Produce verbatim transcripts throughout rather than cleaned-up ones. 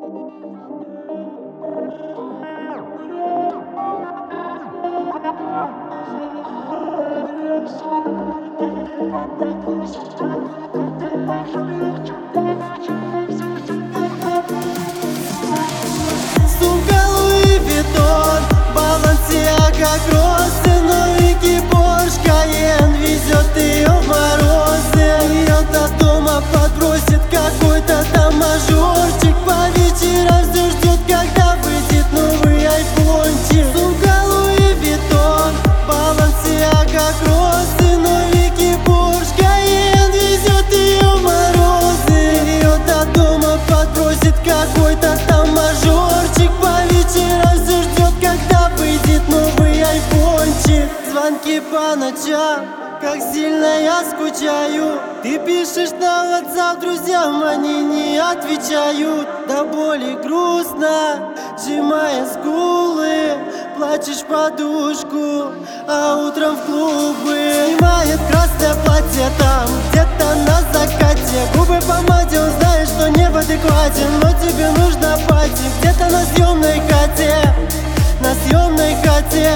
Сумка Луи Виттон, Баленсиага Гроссы, новенький Порш Кайен везет ее в морозы. Ее до дома подбросит какой-то там мажорчик, по вечерам все ждет, когда выйдет новый айфончик. Сумка Луи Виттон, Баленсиага Гроссы, новенький Порш Кайен везет ее в морозы. Ее до дома подбросит какой-то там мажорчик, по вечерам все ждет, когда выйдет новый айфончик. Звонки по ночам, как сильно я скучаю. Ты пишешь на WhatsApp друзьям, они не отвечают. До боли грустно, сжимая скулы, плачешь подушку, а утром в клубы. Снимает красное платье там, где-то на закате. Губы помаде, он знает, что не в адеквате, но тебе нужно пойти где-то на съемной хате, на съемной хате.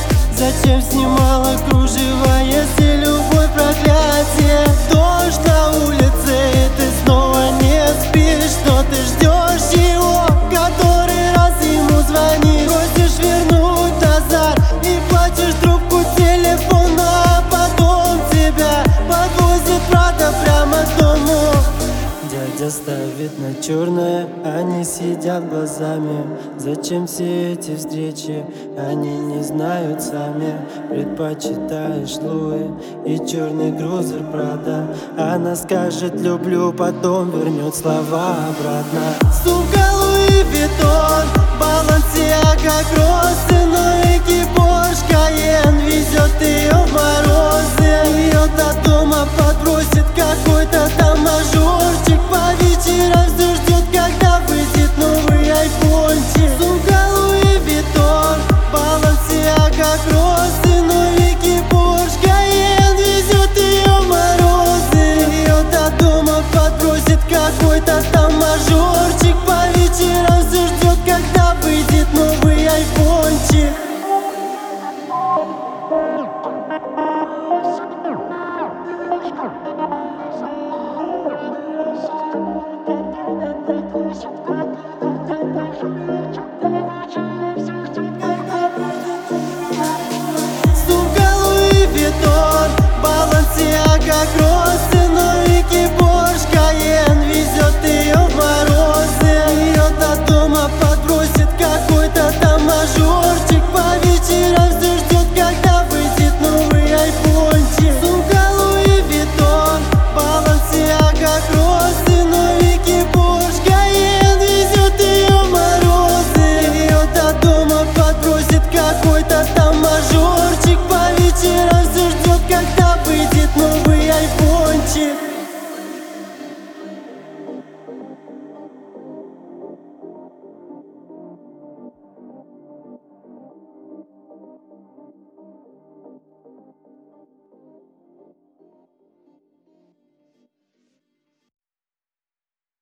Зачем снимала кружево, если любовь проклятие? Дождь на улице, и ты снова не спишь. Что ты ждешь его, который раз ему звонишь? Просишь вернуть назад и плачешь трубку телефона, а потом тебя подвозит Прада прямо к дому. Дядя ставит на черное, они сидят глазами. Зачем все эти встречи, они не знают сами. Предпочитаешь Луи и черный грузер Прада. Она скажет люблю, потом вернет слова обратно. Сумка Луи Виттон, Баленсиага Гроссы, новенький Порш Кайен везет ее в морозы. Ее до дома подбросит какой-то там мажорчик, по вечерам все ждет, когда выйдет новый айфончик. Сумка Луи Виттон, Баленсиага Гроссы, новенький Порш Кайен везет ее в морозы. Ее до дома подбросит какой-то там мажорчик, по вечерам все ждет, когда выйдет новый айфончик. Thank you.